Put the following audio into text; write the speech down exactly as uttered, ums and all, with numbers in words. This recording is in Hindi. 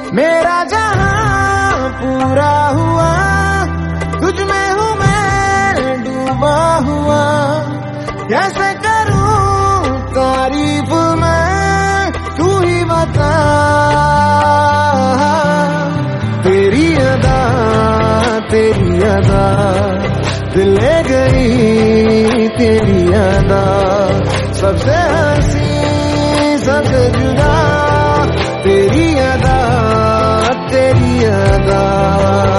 मेरा जहां पूरा हुआ, तुझ में हूँ मैं डूबा हुआ। कैसे करूं तारीफ मैं, तू ही बता। तेरी अदा तेरी अदा दिल ले गई, तेरी अदा सबसे हंसी सबसे जुदा।